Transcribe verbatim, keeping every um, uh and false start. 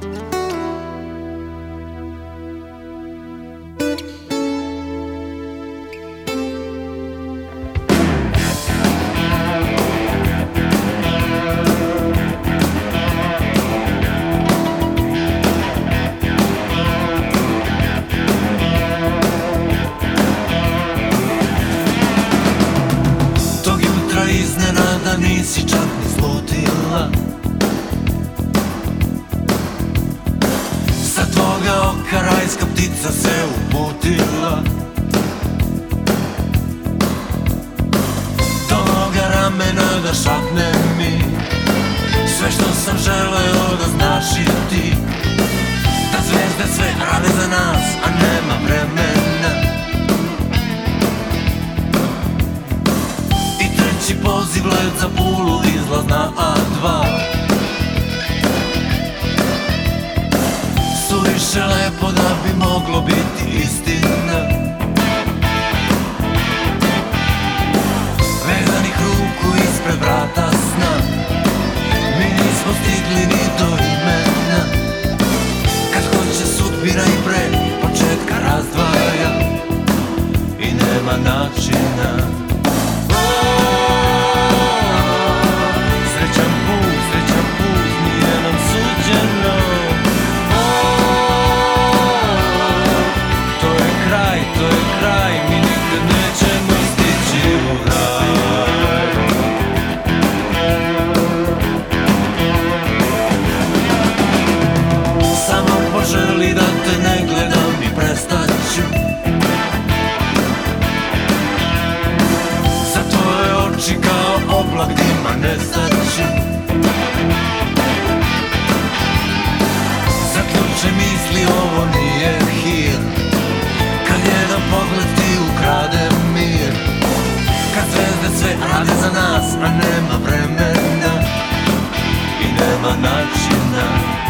Iznenada nisi čak ni slutila, sa tvoga oka rajska ptica se uputila. Do moga ramena da šapne mi sve što sam želeo da znaš i ti, da zvezde sve rade za nas, a nema vremena. Treći poziv let za Pulu, izlaz na A dva. Suviše lepo da bi moglo biti istina. Vezanih ruku ispred vrata sna, mi nismo stigli ni do imena. Kad hoće sudbina i pre početka razdvaja i nema načina. Želi da te ne gledam i prestaću, za tvoje oči kao oblak dima nestaću. Zaključe misli, ovo nije hir, kad jedan pogled ti ukrade mir. Kad zvezde sve rade za nas, a nema vremena i nema načina.